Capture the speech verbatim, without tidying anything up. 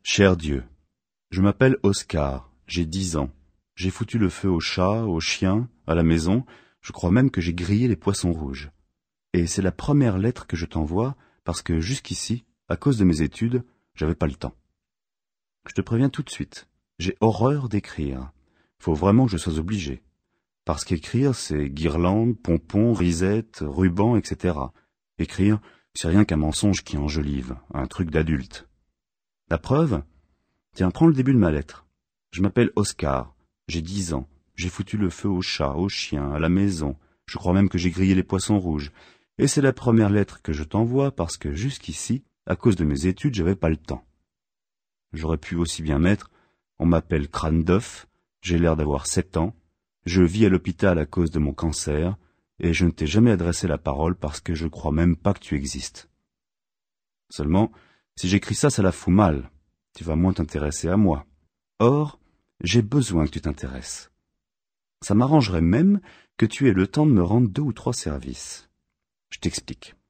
Cher Dieu, je m'appelle Oscar, j'ai dix ans. J'ai foutu le feu aux chats, aux chiens, à la maison, je crois même que j'ai grillé les poissons rouges. Et c'est la première lettre que je t'envoie parce que jusqu'ici, à cause de mes études, j'avais pas le temps. Je te préviens tout de suite, j'ai horreur d'écrire. Faut vraiment que je sois obligé. Parce qu'écrire, c'est guirlandes, pompons, risettes, rubans, et cetera. Écrire, c'est rien qu'un mensonge qui enjolive, un truc d'adulte. La preuve? Tiens, prends le début de ma lettre. Je m'appelle Oscar, j'ai dix ans, j'ai foutu le feu aux chats, aux chiens, à la maison, je crois même que j'ai grillé les poissons rouges. Et c'est la première lettre que je t'envoie parce que jusqu'ici, à cause de mes études, j'avais pas le temps. J'aurais pu aussi bien mettre, on m'appelle crâne d'œuf, j'ai l'air d'avoir sept ans, je vis à l'hôpital à cause de mon cancer, et je ne t'ai jamais adressé la parole parce que je crois même pas que tu existes. Seulement, si j'écris ça, ça la fout mal. Tu vas moins t'intéresser à moi. Or, j'ai besoin que tu t'intéresses. Ça m'arrangerait même que tu aies le temps de me rendre deux ou trois services. Je t'explique.